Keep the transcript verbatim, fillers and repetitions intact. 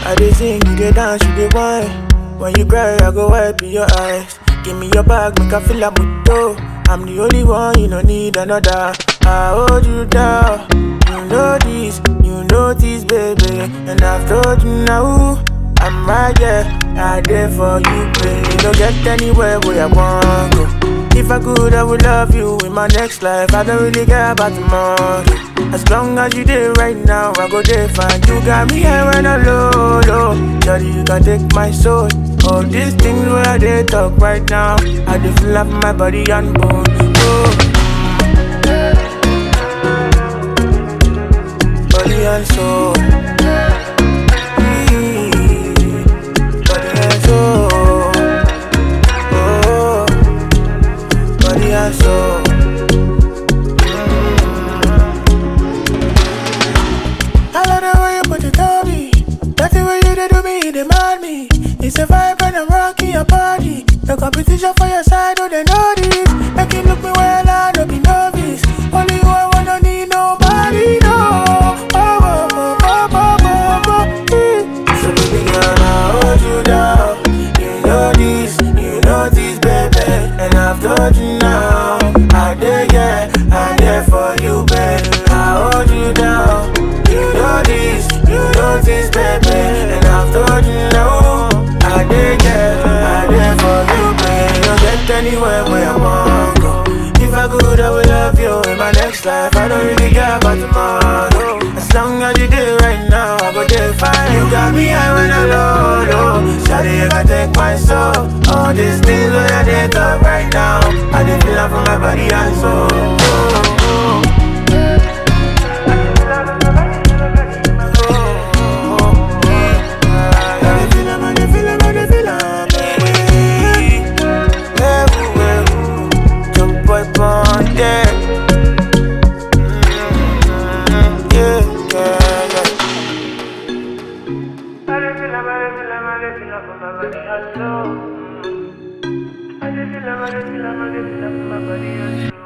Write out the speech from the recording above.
I dey sing, you dey dance, you dey whine. When you cry, I go wipe in your eyes. Give me your bag, make I feel like muto. I'm the only one, you don't need another. I hold you down. You know this, you know this, baby. And I've told you now, I'm right there. I there for you, baby. Don't get anywhere where I want go. If I could, I would love you in my next life. I don't really care about tomorrow. As long as you there right now, I go there fine. You got me here when I'm low, low. Daddy, you can take my soul. All these things where I dey talk right now, I dey feel up my body and bone. Oh. Body and soul. Mm. Body and soul. Oh. Body and soul. I love the way you put it on me. That's the way you dey do me, you demand me. It's a vibe and I'm rocking your body. The competition for your side, oh they know this. Make you look me well, I don't be novice. Only you I wanna need nobody, no. Oh, oh, oh, oh, oh, oh, oh. So baby girl, I hold you down. You know this, you know this, baby. And I've told you now, I dare, yeah, I dare for you, baby. I hold you down. You know this, you know this, baby. And I've told you now, I did, yeah, I did for you, baby. Don't get anywhere where I want go. If I could, I would love you in my next life. I don't really care about tomorrow. As long as you there right now, I go there fine. You got me high when I'm low, low. Shawty, you can take my soul. All these things where I did talk right now, I did feel up from my body and soul. Oh, oh. I just feel like, I just feel like, I just feel like my body and soul. I just feel like, I just feel like, I just feel like my body and soul.